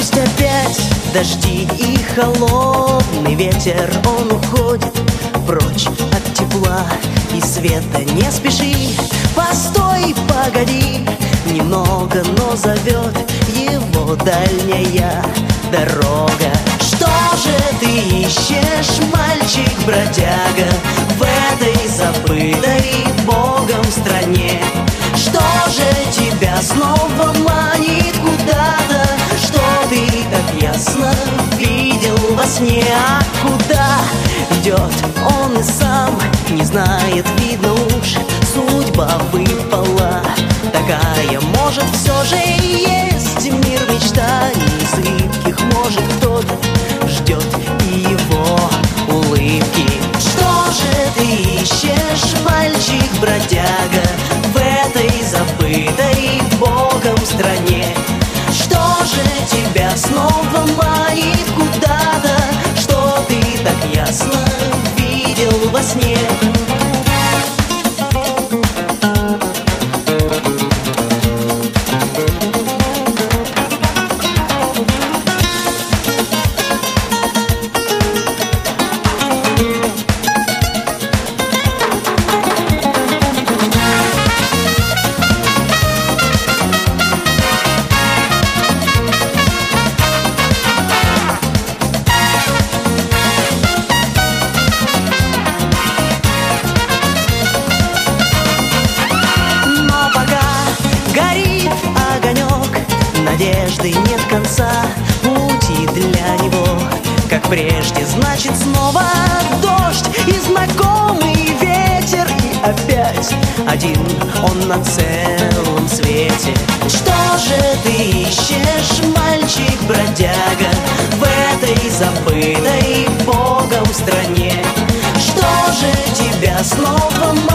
Пусть опять дожди и холодный ветер, он уходит прочь от тепла и света. Не спеши, постой, погоди немного, но зовет его дальняя дорога. Что же ты ищешь, мальчик-бродяга, в этой забытой Богом стране? Что же тебя снова манит куда-то, что ты так ясно видел во сне? А куда идет он и сам не знает, видно уж судьба выпала такая. Может, все же и есть мир мечтаний зыбких, может, кто-то ждет и его улыбки. Что же ты ищешь, мальчик-бродяга, в этой забытой Богом стране? Что же тебя снова манит куда-то, что ты так ясно видел во сне? Горит огонек, надежды нет конца, пути для него, как прежде, значит снова дождь и знакомый ветер, и опять один он на целом свете. Что же ты ищешь, мальчик-бродяга, в этой забытой Богом стране? Что же тебя снова